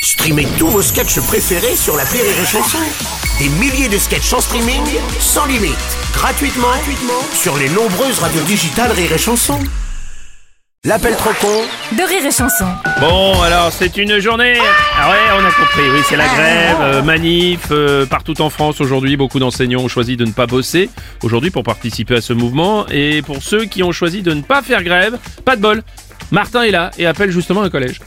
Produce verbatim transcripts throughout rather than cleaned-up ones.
Streamez tous vos sketchs préférés sur l'appli Rire et Chanson. Des milliers de sketchs en streaming, sans limite, gratuitement, gratuitement sur les nombreuses radios digitales Rire et Chanson. L'appel trop con de Rire et Chanson. Bon, alors c'est une journée... Ah ouais, on a compris, oui, c'est la grève, euh, manif, euh, partout en France aujourd'hui, beaucoup d'enseignants ont choisi de ne pas bosser aujourd'hui pour participer à ce mouvement. Et pour ceux qui ont choisi de ne pas faire grève, pas de bol, Martin est là et appelle justement un collège.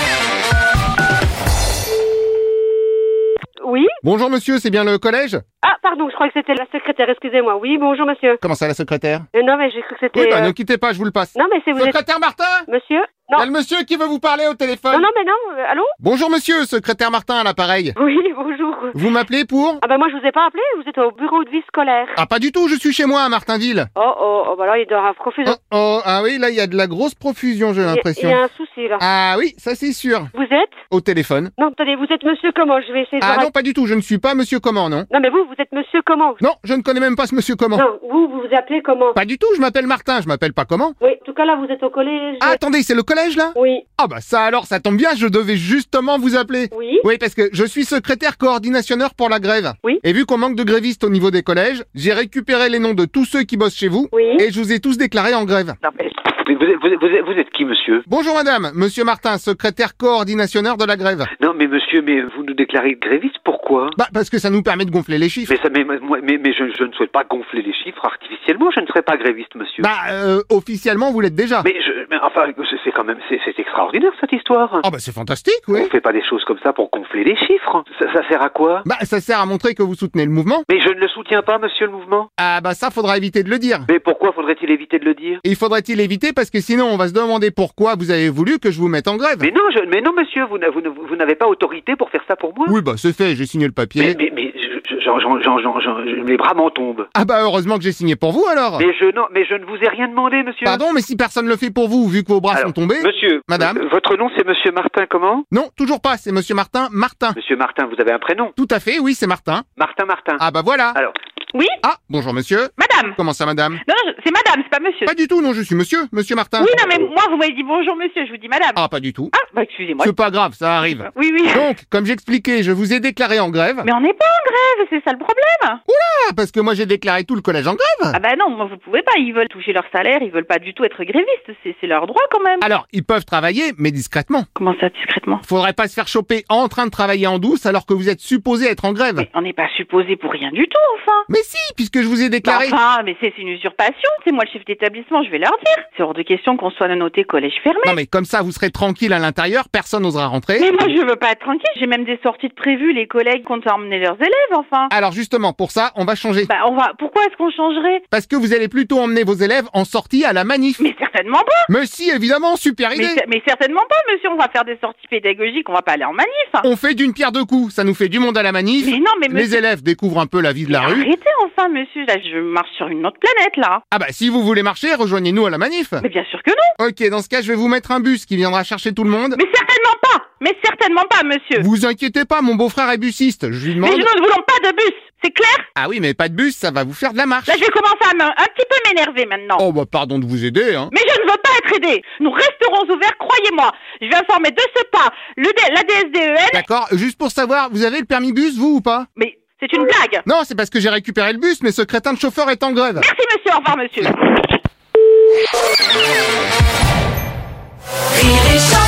Oui. Bonjour monsieur, c'est bien le collège? Ah, pardon, je crois que c'était la secrétaire, excusez-moi. Oui, bonjour monsieur. Comment ça, la secrétaire? Euh, non, mais j'ai cru que c'était... Oui, bah euh... ne quittez pas, je vous le passe. Non, mais c'est vous êtes... Secrétaire Martin? Monsieur? Il y Non. a le monsieur qui veut vous parler au téléphone. Non, non, mais non, euh, allô? Bonjour monsieur, secrétaire Martin à l'appareil. Oui, bonjour. Vous m'appelez pour? Ah ben moi je vous ai pas appelé, vous êtes au bureau de vie scolaire. Ah pas du tout, je suis chez moi à Martinville. Oh, oh, oh, bah là il doit y avoir confusion. Oh, oh, ah oui, là il y a de la grosse profusion, j'ai Il y a- Il l'impression. y a un souci là. Ah oui, ça c'est sûr. Vous êtes? Au téléphone. Non, attendez, vous êtes monsieur comment? Je vais essayer de Ah voir... non, pas du tout, je ne suis pas monsieur comment, non? Non, mais vous, vous êtes monsieur comment? Non, je ne connais même pas ce monsieur comment. Non, vous, vous vous appelez comment? Pas du tout, je m'appelle Martin, je m'appelle pas comment. Oui, en tout cas là vous êtes au collège. Ah attendez, c'est le collège là? Oui. Ah bah ça alors, ça tombe bien, je devais justement vous appeler. Oui. Oui, parce que je suis secrétaire coordinationneur pour la grève. Oui. Et vu qu'on manque de grévistes au niveau des collèges, j'ai récupéré les noms de tous ceux qui bossent chez vous. Oui. Et je vous ai tous déclarés en grève. Non, mais mais vous êtes, vous, êtes, vous, êtes, vous êtes qui, monsieur? Bonjour madame, monsieur Martin, secrétaire coordinationneur de la grève. Non, mais monsieur, mais vous nous déclarez gréviste, pourquoi? Bah parce que ça nous permet de gonfler les chiffres. Mais ça, mais, moi, mais, mais je, je ne souhaite pas gonfler les chiffres artificiellement, je ne serai pas gréviste, monsieur. Bah euh, officiellement vous l'êtes déjà. Mais je, mais enfin, c'est- c'est quand même, c'est c'est extraordinaire cette histoire. Ah bah c'est fantastique, oui. On fait pas des choses comme ça pour gonfler les chiffres. Ça, ça sert à quoi? Bah ça sert à montrer que vous soutenez le mouvement. Mais je ne le soutiens pas, monsieur le mouvement. Ah bah ça faudra éviter de le dire. Mais pourquoi faudrait-il éviter de le dire? Et faudrait-il éviter parce que sinon on va se demander pourquoi vous avez voulu que je vous mette en grève. Mais non, je, mais non, monsieur, vous, n'a- vous, ne- vous n'avez pas autorité pour faire ça pour moi. Oui bah c'est fait, j'ai signé le Mais, papier. mais, mais, je- je- j'en- j'en- j'en- j'en- j'en- les bras m'en tombent. Ah bah heureusement que j'ai signé pour vous alors. Mais je, non, mais je ne vous ai rien demandé, monsieur. Pardon, mais si personne le fait pour vous, vu que vos bras Alors, sont tombés... Monsieur, Madame euh, votre nom c'est monsieur Martin comment? Non, toujours pas, c'est monsieur Martin Martin. Monsieur Martin, vous avez un prénom? Tout à fait, oui, c'est Martin. Martin Martin. Ah bah voilà. Alors, Oui, Ah, bonjour monsieur. madame. Comment ça madame? Non, non, je- c'est madame, c'est pas monsieur. Pas du tout, non, je suis monsieur, monsieur Martin. Oui, non, mais moi, vous m'avez dit bonjour, monsieur, je vous dis madame. Ah, pas du tout. Ah, bah, excusez-moi. C'est pas grave, ça arrive. Oui, oui. Donc, comme j'expliquais, je vous ai déclaré en grève. Mais on n'est pas en grève, c'est ça le problème. Ah, parce que moi j'ai déclaré tout le collège en grève. Ah bah non, moi, vous pouvez pas, ils veulent toucher leur salaire, ils veulent pas du tout être grévistes, c'est c'est leur droit quand même. Alors, ils peuvent travailler, mais discrètement. Comment ça, discrètement? Faudrait pas se faire choper en train de travailler en douce alors que vous êtes supposé être en grève. Mais on n'est pas supposé pour rien du tout, enfin. Mais si, puisque je vous ai Bah, déclaré... enfin, mais c'est c'est une usurpation, c'est moi le chef d'établissement, je vais leur dire. C'est hors de question qu'on soit noté collège fermé. Non mais comme ça, vous serez tranquille à l'intérieur, personne n'osera rentrer. Mais moi, je veux pas être tranquille, j'ai même des sorties de prévues, les collègues comptent emmener leurs élèves, enfin. Alors justement, pour ça, on va changer. Bah, on va, pourquoi est-ce qu'on changerait? Parce que vous allez plutôt emmener vos élèves en sortie à la manif. Mais certainement pas. Mais si, évidemment, super idée. Mais, cer- mais certainement pas, monsieur, on va faire des sorties pédagogiques, on va pas aller en manif. On fait d'une pierre deux coups, ça nous fait du monde à la manif. Mais non, mais Les monsieur... élèves découvrent un peu la vie de la Mais rue. arrêtez enfin, monsieur, là, je marche sur une autre planète, là. Ah bah si vous voulez marcher, rejoignez-nous à la manif. Mais bien sûr que non. Ok, dans ce cas, je vais vous mettre un bus qui viendra chercher tout le monde. Mais certainement pas. Mais certainement pas, monsieur. Vous inquiétez pas, mon beau-frère est busiste, je lui Mais demande... nous ne voulons pas de bus, c'est clair? Ah oui, mais pas de bus, ça va vous faire de la marche. Là, je vais commencer à me- un petit peu m'énerver maintenant. Oh bah pardon de vous aider, hein. Mais je ne veux pas être aidé. Nous resterons ouverts, croyez-moi. Je vais informer de ce pas le D- la D S D E N. D'accord, juste pour savoir, vous avez le permis bus, vous ou pas? Mais c'est une blague. Non, c'est parce que j'ai récupéré le bus, mais ce crétin de chauffeur est en grève. Merci, monsieur. Au revoir, monsieur. Rire et Chanson.